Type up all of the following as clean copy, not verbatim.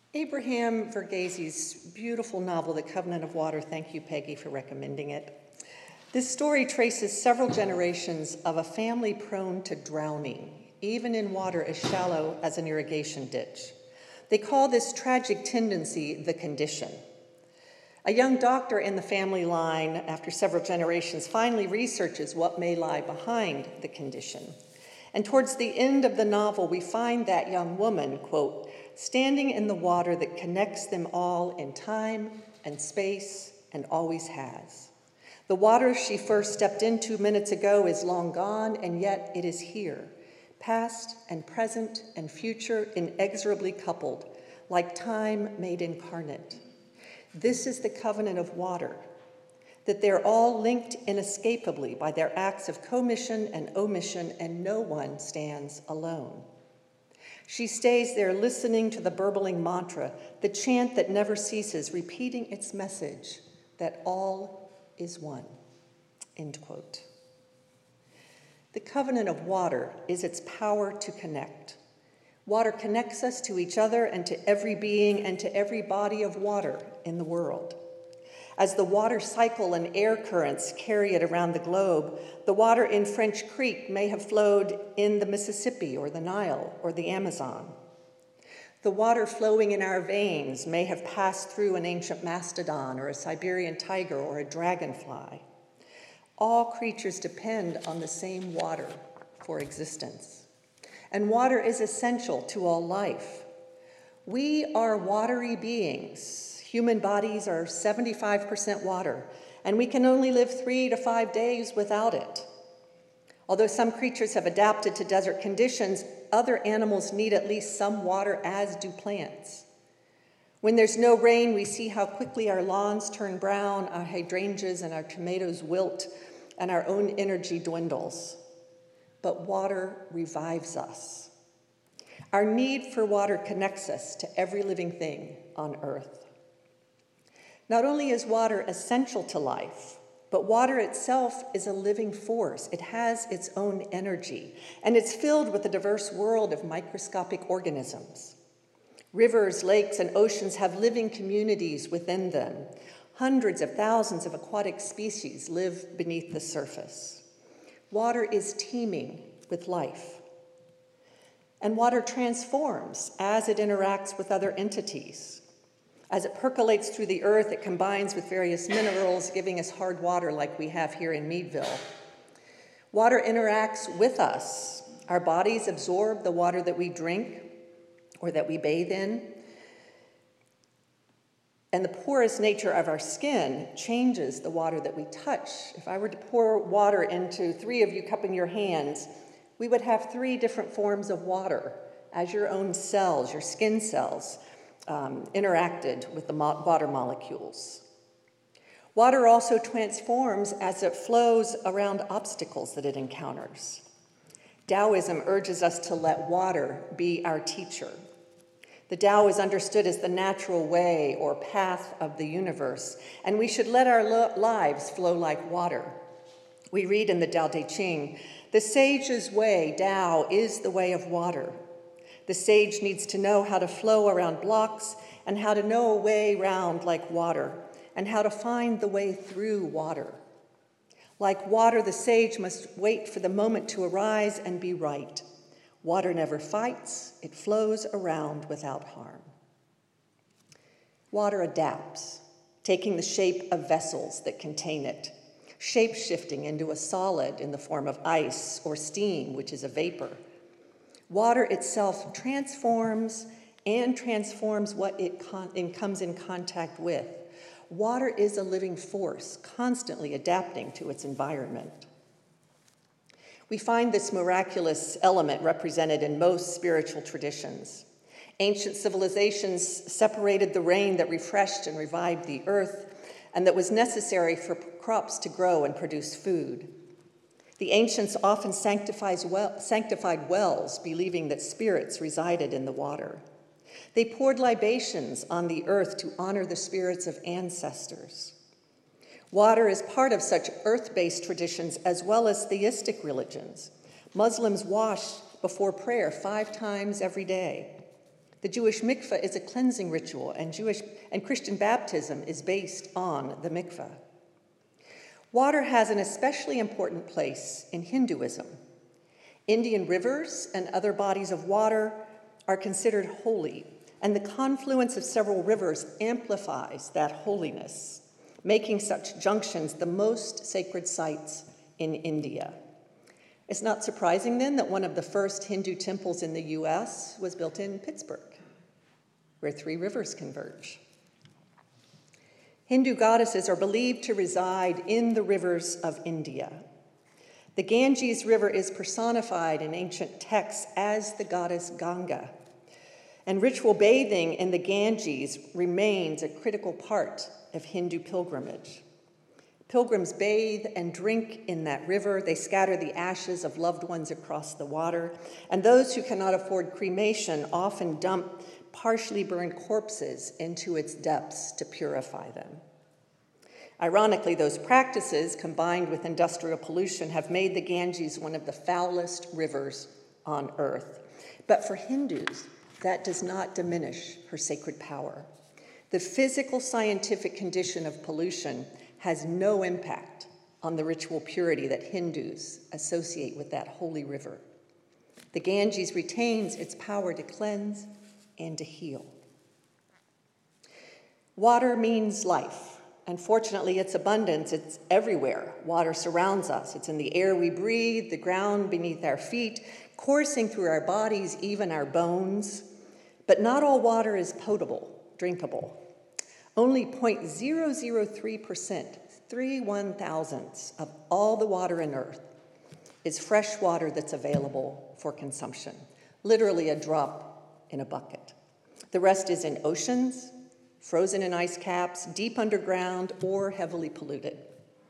Abraham Verghese's beautiful novel, The Covenant of Water, thank you, Peggy, for recommending it. This story traces several generations of a family prone to drowning, even in water as shallow as an irrigation ditch. They call this tragic tendency the condition. A young doctor in the family line, after several generations, finally researches what may lie behind the condition. And towards the end of the novel, we find that young woman, quote, standing in the water that connects them all in time and space and always has. The water she first stepped into minutes ago is long gone, and yet it is here, past and present and future inexorably coupled, like time made incarnate. This is the covenant of water, that they're all linked inescapably by their acts of commission and omission, and no one stands alone. She stays there listening to the burbling mantra, the chant that never ceases, repeating its message that all is one, end quote. The covenant of water is its power to connect. Water connects us to each other and to every being and to every body of water in the world. As the water cycle and air currents carry it around the globe, the water in French Creek may have flowed in the Mississippi or the Nile or the Amazon. The water flowing in our veins may have passed through an ancient mastodon or a Siberian tiger or a dragonfly. All creatures depend on the same water for existence. And water is essential to all life. We are watery beings. Human bodies are 75% water, and we can only live 3 to 5 days without it. Although some creatures have adapted to desert conditions, other animals need at least some water, as do plants. When there's no rain, we see how quickly our lawns turn brown, our hydrangeas and our tomatoes wilt, and our own energy dwindles. But water revives us. Our need for water connects us to every living thing on earth. Not only is water essential to life, but water itself is a living force. It has its own energy, and it's filled with a diverse world of microscopic organisms. Rivers, lakes, and oceans have living communities within them. Hundreds of thousands of aquatic species live beneath the surface. Water is teeming with life. And water transforms as it interacts with other entities. As it percolates through the earth, it combines with various minerals, giving us hard water like we have here in Meadville. Water interacts with us. Our bodies absorb the water that we drink or that we bathe in. And the porous nature of our skin changes the water that we touch. If I were to pour water into 3 of you cupping your hands, we would have 3 different forms of water as your own cells, your skin cells, interacted with the water molecules. Water also transforms as it flows around obstacles that it encounters. Taoism urges us to let water be our teacher. The Tao is understood as the natural way or path of the universe, and we should let our lives flow like water. We read in the Tao Te Ching, the sage's way, Tao, is the way of water. The sage needs to know how to flow around blocks and how to know a way round like water and how to find the way through water. Like water, the sage must wait for the moment to arise and be right. Water never fights, it flows around without harm. Water adapts, taking the shape of vessels that contain it, shape-shifting into a solid in the form of ice or steam, which is a vapor. Water itself transforms what it comes in contact with. Water is a living force, constantly adapting to its environment. We find this miraculous element represented in most spiritual traditions. Ancient civilizations separated the rain that refreshed and revived the earth and that was necessary for crops to grow and produce food. The ancients often sanctified wells, believing that spirits resided in the water. They poured libations on the earth to honor the spirits of ancestors. Water is part of such earth-based traditions as well as theistic religions. Muslims wash before prayer 5 times every day. The Jewish mikveh is a cleansing ritual, and Christian baptism is based on the mikveh. Water has an especially important place in Hinduism. Indian rivers and other bodies of water are considered holy, and the confluence of several rivers amplifies that holiness, making such junctions the most sacred sites in India. It's not surprising then that one of the first Hindu temples in the US was built in Pittsburgh, where 3 rivers converge. Hindu goddesses are believed to reside in the rivers of India. The Ganges River is personified in ancient texts as the goddess Ganga, and ritual bathing in the Ganges remains a critical part of Hindu pilgrimage. Pilgrims bathe and drink in that river. They scatter the ashes of loved ones across the water, and those who cannot afford cremation often dump partially burned corpses into its depths to purify them. Ironically, those practices, combined with industrial pollution, have made the Ganges one of the foulest rivers on earth. But for Hindus, that does not diminish her sacred power. The physical scientific condition of pollution has no impact on the ritual purity that Hindus associate with that holy river. The Ganges retains its power to cleanse and to heal. Water means life. And fortunately, its abundance, it's everywhere. Water surrounds us. It's in the air we breathe, the ground beneath our feet, coursing through our bodies, even our bones. But not all water is potable, drinkable. Only 0.003%, 3/1000ths of all the water in Earth is fresh water that's available for consumption, literally a drop in a bucket. The rest is in oceans, frozen in ice caps, deep underground, or heavily polluted.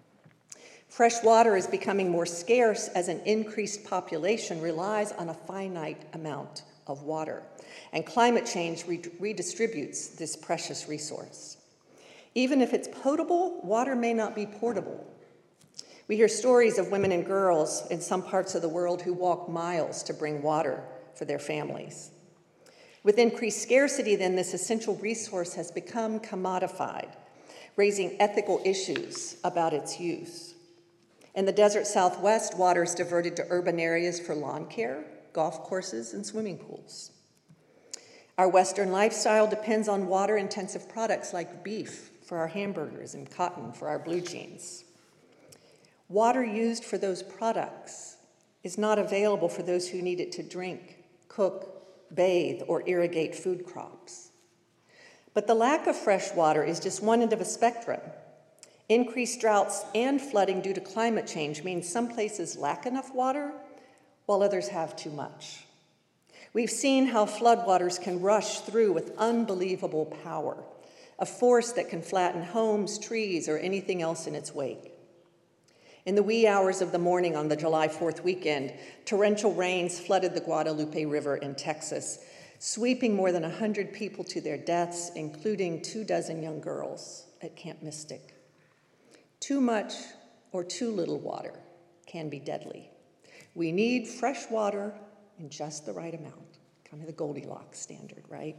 Fresh water is becoming more scarce as an increased population relies on a finite amount of water, and climate change redistributes this precious resource. Even if it's potable, water may not be portable. We hear stories of women and girls in some parts of the world who walk miles to bring water for their families. With increased scarcity, then, this essential resource has become commodified, raising ethical issues about its use. In the desert Southwest, water is diverted to urban areas for lawn care, golf courses, and swimming pools. Our Western lifestyle depends on water-intensive products like beef for our hamburgers and cotton for our blue jeans. Water used for those products is not available for those who need it to drink, cook, bathe, or irrigate food crops. But the lack of fresh water is just one end of a spectrum. Increased droughts and flooding due to climate change means some places lack enough water, while others have too much. We've seen how floodwaters can rush through with unbelievable power, a force that can flatten homes, trees, or anything else in its wake. In the wee hours of the morning on the July 4th weekend, torrential rains flooded the Guadalupe River in Texas, sweeping more than 100 people to their deaths, including 24 young girls at Camp Mystic. Too much or too little water can be deadly. We need fresh water in just the right amount, kind of the Goldilocks standard, right?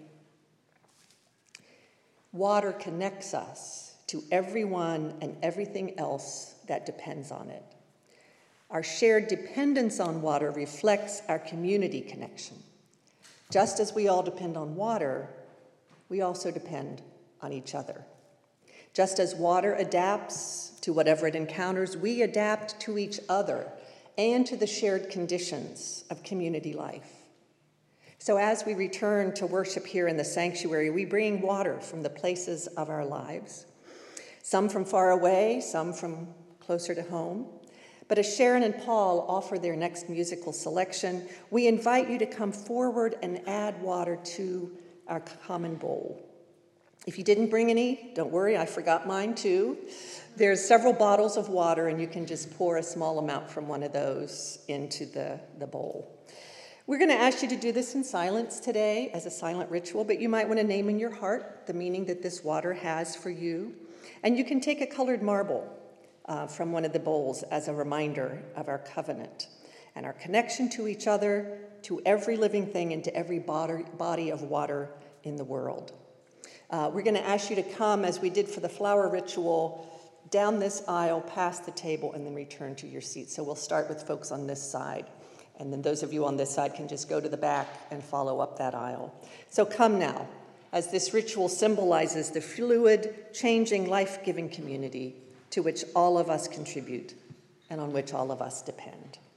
Water connects us to everyone and everything else that depends on it. Our shared dependence on water reflects our community connection. Just as we all depend on water, we also depend on each other. Just as water adapts to whatever it encounters, we adapt to each other and to the shared conditions of community life. So as we return to worship here in the sanctuary, we bring water from the places of our lives, some from far away, some from closer to home. But as Sharon and Paul offer their next musical selection, we invite you to come forward and add water to our common bowl. If you didn't bring any, don't worry, I forgot mine too. There's several bottles of water, and you can just pour a small amount from one of those into the bowl. We're going to ask you to do this in silence today as a silent ritual, but you might want to name in your heart the meaning that this water has for you. And you can take a colored marble from one of the bowls as a reminder of our covenant. and our connection to each other, to every living thing, and to every body of water in the world. We're going to ask you to come, as we did for the flower ritual, down this aisle, past the table, and then return to your seats. So we'll start with folks on this side. And then those of you on this side can just go to the back and follow up that aisle. So come now, as this ritual symbolizes the fluid, changing, life-giving community to which all of us contribute and on which all of us depend.